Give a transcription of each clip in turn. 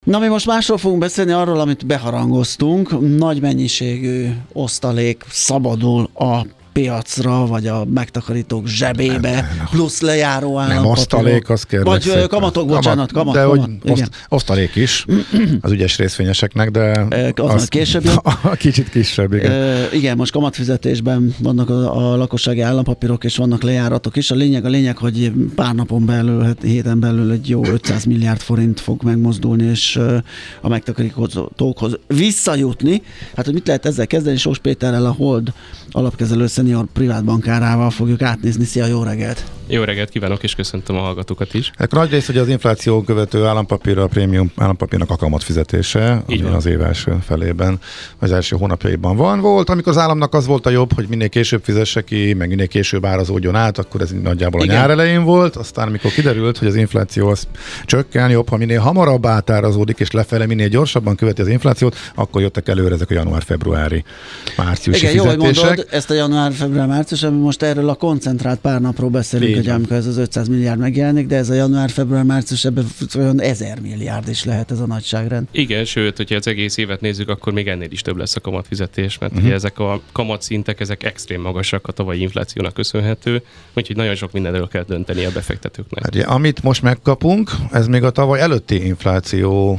Na, mi most másról fogunk beszélni, arról, amit beharangoztunk. Nagy mennyiségű osztalék szabadul a piacra, vagy a megtakarítók zsebébe, plusz lejáró állampapírok. Nem osztalék, az kérlek vagy szépen. kamatok, bocsánat, kamat. De kamat, hogy osztalék is, az ügyes részvényeseknek, de az később. Kicsit kisebb, igen. Igen, most kamatfizetésben vannak a lakossági állampapírok, és vannak lejáratok is. A lényeg, hogy pár napon belül, héten belül egy jó 500 milliárd forint fog megmozdulni, és a megtakarítókhoz visszajutni. Hát, hogy mit lehet ezzel kezdeni? Sós Péterrel, a Hold alapkezelő szenior privátbankárával fogjuk átnézni. Szia, jó reggelt! Jó reggelt kívánok, és köszöntöm a hallgatókat is. Nagy rész, hogy az infláció követő állampapírra, a prémium állampapírnak a kamatfizetése az év első felében, az első hónapjaiban volt. Amikor az államnak az volt a jobb, hogy minél később fizesse ki, meg minél később árazódjon át, akkor ez nagyjából a nyár elején volt. Aztán, amikor kiderült, hogy az infláció az csökken, jobb, ha minél hamarabb átárazódik, és lefele minél gyorsabban követi az inflációt, akkor jöttek előre ezek a január-februári márciusi fizetések. Jó, hogy mondod, ezt a január-február-március, most erről a koncentrált pár napról beszélünk, hogy amikor ez az 500 milliárd megjelenik, de ez a január-február-március, ebben olyan 1000 milliárd is lehet ez a nagyságrend. Igen, sőt, hogyha az egész évet nézzük, akkor még ennél is több lesz a kamatfizetés, mert ugye ezek a kamatszintek, ezek extrém magasak a tavalyi inflációnak köszönhető, úgyhogy nagyon sok mindenről kell dönteni a befektetőknek. Hát, amit most megkapunk, ez még a tavaly előtti infláció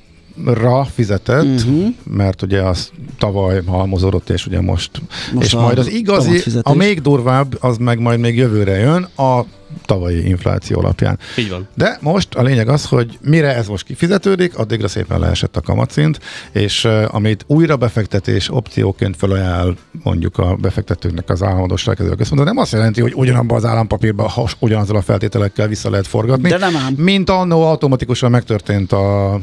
fizetett, mert ugye az tavaly halmozódott, és ugye most és majd az igazi, a még durvább, az meg majd még jövőre jön a tavalyi infláció alapján. Így van. De most a lényeg az, hogy mire ez most kifizetődik, addigra szépen leesett a kamatszint, és amit újra befektetés opcióként felajánl mondjuk a befektetőknek az állandóság központ, nem azt jelenti, hogy ugyanabban az állampapírban ugyanazzal a feltételekkel vissza lehet forgatni. De nem ám. Mint annó automatikusan megtörtént a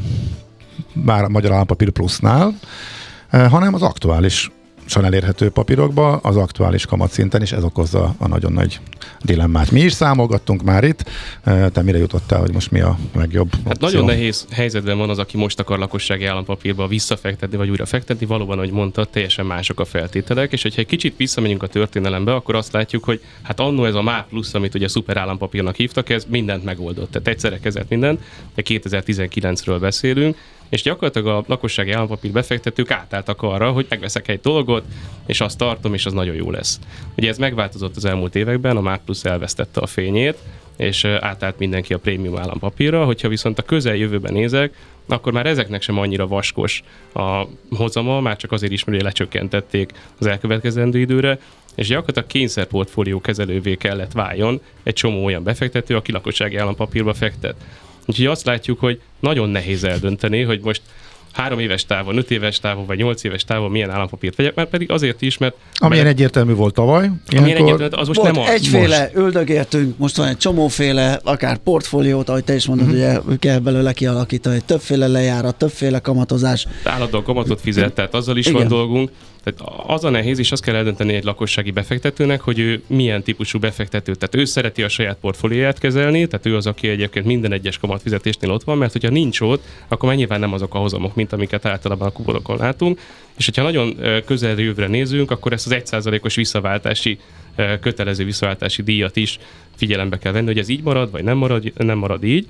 Magyar Állampapír Plusznál, hanem az aktuálisan elérhető papírokba, az aktuális kamatszinten, és ez okozza a nagyon nagy dilemmát. Mi is számolgattunk már itt, te mire jutottál, hogy most mi a legjobb opció? Hát nagyon nehéz helyzetben van az, aki most akar lakossági állampapírba visszafektetni, vagy újra fektetni, valóban, ahogy mondtad, teljesen mások a feltételek, és hogyha egy kicsit visszamegyünk a történelembe, akkor azt látjuk, hogy hát annó ez a MÁ plusz, amit ugye szuper állampapírnak hívtak, ez mindent megoldott, tehát egyszerre kezelt mindent, de 2019-ről beszélünk, és gyakorlatilag a lakossági állampapír befektetők átálltak arra, hogy megveszek egy dolgot, és azt tartom, és az nagyon jó lesz. Ugye ez megváltozott az elmúlt években, a MÁ plusz elvesztette a fényét, és átállt mindenki a prémium állampapírra. Hogyha viszont a közeljövőben nézek, akkor már ezeknek sem annyira vaskos a hozama, már csak azért is, mert lecsökkentették az elkövetkezendő időre, és gyakorlatilag kényszerportfólió kezelővé kellett váljon egy csomó olyan befektető, aki lakossági állampapírba fektet. Úgyhogy azt látjuk, hogy nagyon nehéz eldönteni, hogy most 3 éves távon, 5 éves távon, vagy 8 éves távon milyen állampapírt vegyek, mert pedig azért is, mert... Amilyen egyértelmű volt tavaly. Amilyen egyértelmű, az most volt nem az. Egyféle üldögéltünk, most van egy csomóféle, akár portfóliót, ahogy te is mondod, ugye kell belőle kialakítani, többféle lejárat, többféle kamatozás. Állandóan kamatot fizet, tehát azzal is van dolgunk. Tehát az a nehéz, és azt kell eldönteni egy lakossági befektetőnek, hogy ő milyen típusú befektető. Tehát ő szereti a saját portfólióját kezelni, tehát ő az, aki egyébként minden egyes kamatfizetésnél ott van, mert hogyha nincs ott, akkor már nyilván nem azok a hozamok, mint amiket általában a kuborokon látunk. És hogyha nagyon közeljövőre nézünk, akkor ezt az 1%-os visszaváltási, kötelező visszaváltási díjat is figyelembe kell venni, hogy ez így marad, vagy nem marad így.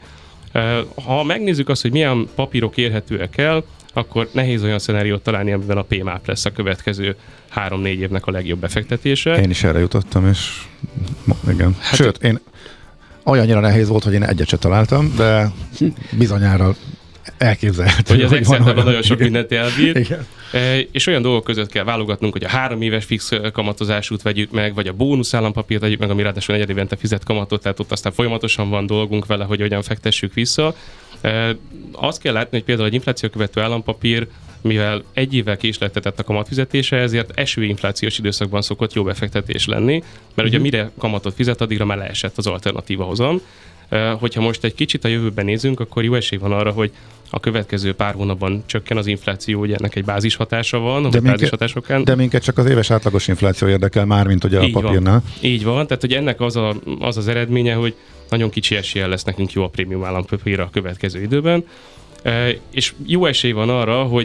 Ha megnézzük azt, hogy milyen papírok érhetőek el, akkor nehéz olyan szenáriót találni, amiben a PMAP lesz a következő 3-4 évnek a legjobb befektetése. Én is erre jutottam, és igen. Hát sőt, én olyannyira nehéz volt, hogy én egyet se találtam, de bizonyára elképzelhető. Hogy az Excelben nagyon sok mindent elbír. És olyan dolgok között kell válogatnunk, hogy a 3 éves fix kamatozásút vegyük meg, vagy a bónusz állampapírt vegyük meg, ami ráadásul 4 évente fizet kamatot, tehát ott aztán folyamatosan van dolgunk vele, hogy hogyan fektessük vissza. Azt kell látni, hogy például egy infláció követő állampapír, mivel egy évvel késleltetett a kamatfizetése, ezért esőinflációs időszakban szokott jó befektetés lenni, mert ugye mire kamatot fizet, addigra már leesett az alternatíva hozam. Hogyha most egy kicsit a jövőben nézünk, akkor jó esély van arra, hogy a következő pár hónapban csökken az infláció, ugye ennek egy bázis hatása van, de minket csak az éves átlagos infláció érdekel már, mint ugye a papírnál. Így van, tehát hogy ennek az az eredménye, hogy nagyon kicsi eséllyel lesz nekünk jó a prémium állampapírra a következő időben, és jó esély van arra, hogy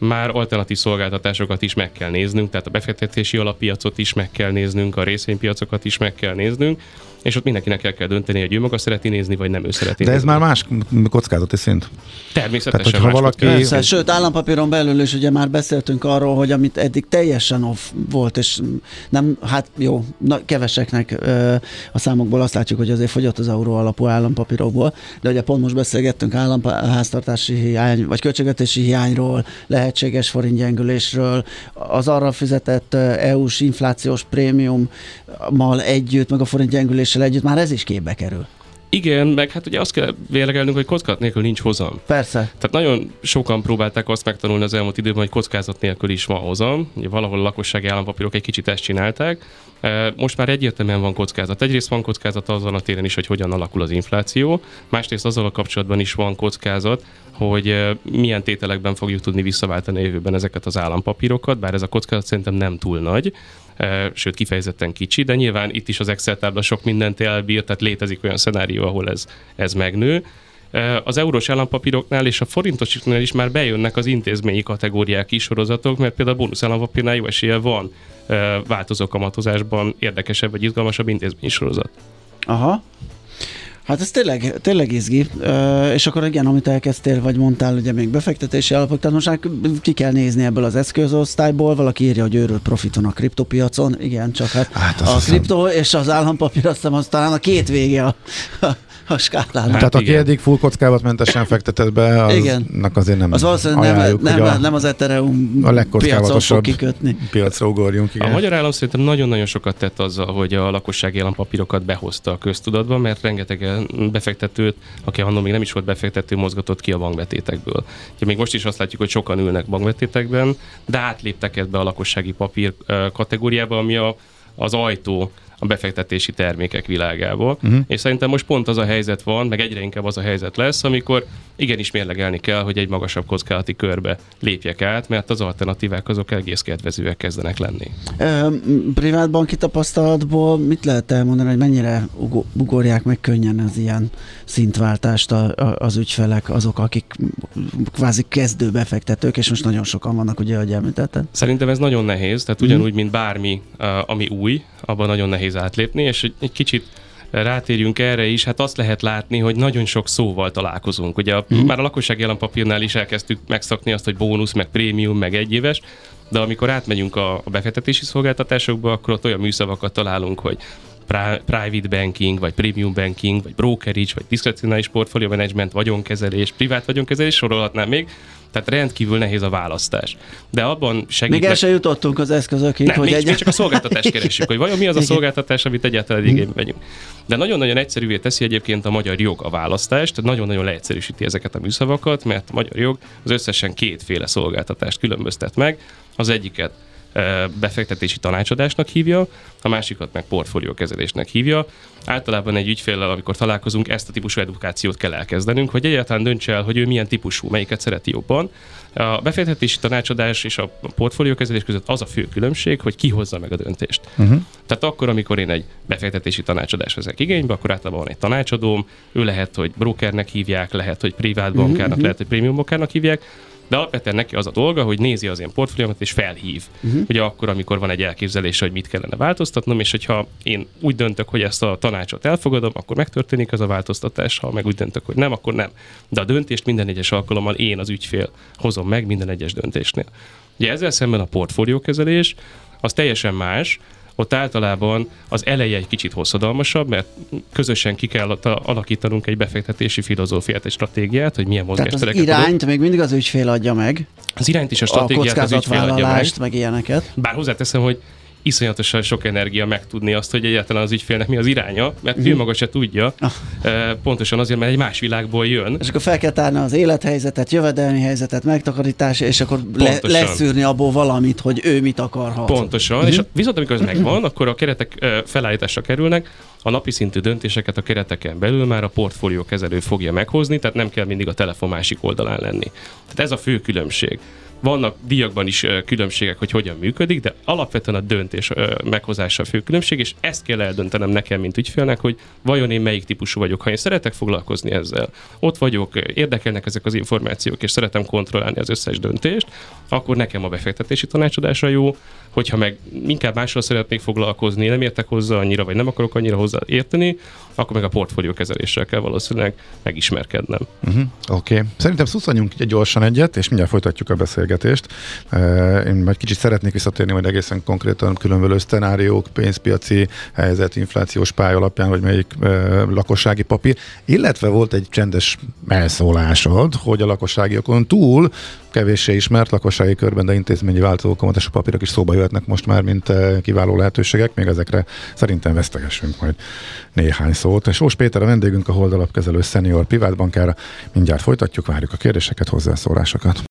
már alternatív szolgáltatásokat is meg kell néznünk, tehát a befektetési alappiacot is meg kell néznünk, a részvénypiacokat is meg kell néznünk, és ott mindenkinek el kell dönteni, hogy ő maga szereti nézni, vagy nem ő szereti De ez nézni. már más kockázati szint? Természetesen Tehát, hogyha más valaki... Persze, sőt, állampapíron belül is ugye már beszéltünk arról, hogy amit eddig teljesen off volt, és nem, hát jó, keveseknek a számokból azt látjuk, hogy azért fogyott az euró alapú állampapírokból, de ugye pont most beszélgettünk háztartási hiány, vagy költségvetési hiányról, lehetséges forintgyengülésről, az arra fizetett EU-s inflációs prémiummal együtt, meg a forintgyengüléssel együtt, már ez is képbe kerül. Igen, meg hát ugye azt kell vélegelnünk, hogy kockázat nélkül nincs hozam. Persze. Tehát nagyon sokan próbálták azt megtanulni az elmúlt időben, hogy kockázat nélkül is van hozam. Ugye valahol a lakossági állampapírok egy kicsit ezt csinálták. Most már egyértelműen van kockázat. Egyrészt van kockázat azon a téren is, hogy hogyan alakul az infláció. Másrészt azzal a kapcsolatban is van kockázat, hogy milyen tételekben fogjuk tudni visszaváltani a jövőben ezeket az állampapírokat, bár ez a kockázat szerintem nem túl nagy, sőt kifejezetten kicsi, de nyilván itt is az Excel tábla sok mindent elbír, tehát létezik olyan szenárió, ahol ez megnő. Az eurós állampapíroknál és a forintosoknál is már bejönnek az intézményi kategóriák is sorozatok, mert például a bónusz állampapírnál jó eséllyel van változó kamatozásban érdekesebb vagy izgalmasabb intézményi sorozat. Aha. Hát ez tényleg izgi. És akkor igen, amit elkezdtél, vagy mondtál, ugye még befektetési alapok, tehát most már ki kell nézni ebből az eszközosztályból, valaki írja, hogy őről profiton a kriptopiacon, igen, csak hát a kripto és az állampapír, azt talán a két vége a skálán. Tehát aki eddig full kockázatmentesen fektetett be, aznak azért nem az valószínűleg nem az Ethereum piacon fog kikötni. Piacra ugorjunk, igen. A magyar állam szerintem nagyon-nagyon sokat tett azzal, hogy a lakossági állampapírokat behozta a köztudatba, mert rengeteg befektetőt, aki annól még nem is volt befektető, mozgatott ki a bankbetétekből. Még most is azt látjuk, hogy sokan ülnek bankbetétekben, de átléptek ebbe a lakossági papír kategóriába, ami az ajtó a befektetési termékek világából. És szerintem most pont az a helyzet van, meg egyre inkább az a helyzet lesz, amikor igenis mérlegelni kell, hogy egy magasabb kockázati körbe lépjek át, mert az alternatívák azok egész kedvezőek kezdenek lenni. Privátbanki tapasztalatból mit lehet elmondani, hogy mennyire ugorják meg könnyen az ilyen szintváltást az ügyfelek, azok, akik kvázi kezdő befektetők, és most nagyon sokan vannak, ugye, ahogy említetted? Szerintem ez nagyon nehéz, tehát ugyanúgy, mint bármi, ami új, abban nagyon nehéz átlépni, és egy kicsit rátérjünk erre is, hát azt lehet látni, hogy nagyon sok szóval találkozunk. Ugye már a lakossági állampapírnál is elkezdtük megszokni azt, hogy bónusz, meg prémium, meg egyéves, de amikor átmegyünk a befektetési szolgáltatásokba, akkor ott olyan műszavakat találunk, hogy private banking, vagy premium banking, vagy brokerage, vagy diszkrecionális portfólió management, vagyonkezelés, privát vagyonkezelés, sorolhatnám még. Tehát rendkívül nehéz a választás. De abban segítnek... Még el sem jutottunk az eszközökig, nem, hogy még csak a szolgáltatást keressük, hogy vajon mi az a szolgáltatás, amit egyáltalán igénybe vegyünk. De nagyon-nagyon egyszerűvé teszi egyébként a magyar jog a választást, tehát nagyon-nagyon leegyszerűsíti ezeket a műszavakat, mert a magyar jog az összesen kétféle szolgáltatást különböztet meg. Az egyiket befektetési tanácsadásnak hívja, a másikat meg portfóliókezelésnek hívja. Általában egy ügyféllel, amikor találkozunk, ezt a típusú edukációt kell elkezdenünk, hogy egyáltalán döntse el, hogy ő milyen típusú, melyiket szereti jobban. A befektetési tanácsadás és a portfóliókezelés között az a fő különbség, hogy ki hozza meg a döntést. Tehát akkor, amikor én egy befektetési tanácsadást veszek igénybe, akkor általában van egy tanácsadóm, ő lehet, hogy brokernek hívják, lehet, hogy privát bankárnak, lehet, hogy prémium bankárnak hívják, de alapvetően neki az a dolga, hogy nézi az én portfóliómat és felhív. Ugye akkor, amikor van egy elképzelése, hogy mit kellene változtatnom, és hogyha én úgy döntök, hogy ezt a tanácsot elfogadom, akkor megtörténik ez a változtatás, ha meg úgy döntök, hogy nem, akkor nem. De a döntést minden egyes alkalommal én, az ügyfél hozom meg minden egyes döntésnél. Ugye ezzel szemben a portfóliókezelés az teljesen más. Ott általában az eleje egy kicsit hosszadalmasabb, mert közösen ki kell alakítanunk egy befektetési filozófiát, egy stratégiát, hogy milyen mozgástereket. Tehát az irányt még mindig az ügyfél adja meg. Az irányt is a stratégiát az ügyfél adja meg. Meg ilyeneket. Bár hozzáteszem, hogy iszonyatosan sok energia megtudni azt, hogy egyáltalán az ügyfélnek mi az iránya, mert ő maga se tudja, pontosan azért, mert egy más világból jön. És akkor fel kell tárni az élethelyzetet, jövedelmi helyzetet, megtakarítás, és akkor leszűrni abból valamit, hogy ő mit akarhat. Pontosan, és viszont amikor ez megvan, akkor a keretek felállításra kerülnek, a napi szintű döntéseket a kereteken belül már a portfóliókezelő fogja meghozni, tehát nem kell mindig a telefon másik oldalán lenni. Tehát ez a fő különbség. Vannak díjakban is különbségek, hogy hogyan működik, de alapvetően a döntés meghozása a fő különbség, és ezt kell eldöntenem nekem, mint ügyfélnek, hogy vajon én melyik típusú vagyok. Ha én szeretek foglalkozni ezzel, ott vagyok, érdekelnek ezek az információk, és szeretem kontrollálni az összes döntést, akkor nekem a befektetési tanácsadásra jó, hogyha meg inkább mással szeretnék foglalkozni, nem értek hozzá annyira, vagy nem akarok annyira hozzá érteni, akkor meg a portfólió kezeléssel kell valószínűleg megismerkednem. Oké. Szerintem szuszanjunk gyorsan egyet, és mindjárt folytatjuk a beszélgetést. Én majd kicsit szeretnék visszatérni majd egészen konkrétan különböző szcenáriók, pénzpiaci helyzet, inflációs pálya alapján, hogy melyik lakossági papír. Illetve volt egy csendes elszólásod, hogy a lakosságiakon túl kevéssé ismert lakossági körben, de intézményi változó kamatású papírok is szóba jöhetnek most már, mint kiváló lehetőségek. Még ezekre szerintem vesztegessünk majd néhány szót. És Sós Péter a vendégünk, a Hold alapkezelő senior privátbankára. Mindjárt folytatjuk, várjuk a kérdéseket, hozzászólásokat.